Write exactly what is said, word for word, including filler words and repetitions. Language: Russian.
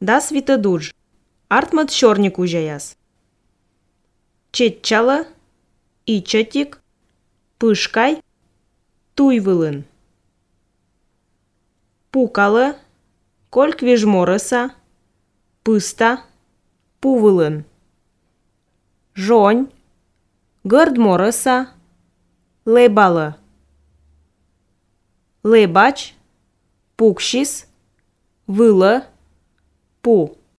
Да світодуж. Артмат щорник ужаяс. Четчала, ичатик, пышкай, туйвылын. Пукалы, кольк вежморыса, пыста, пувылын. Жонь, гырдморыса, лебалы. Лебач, пукшис, вылы, пу.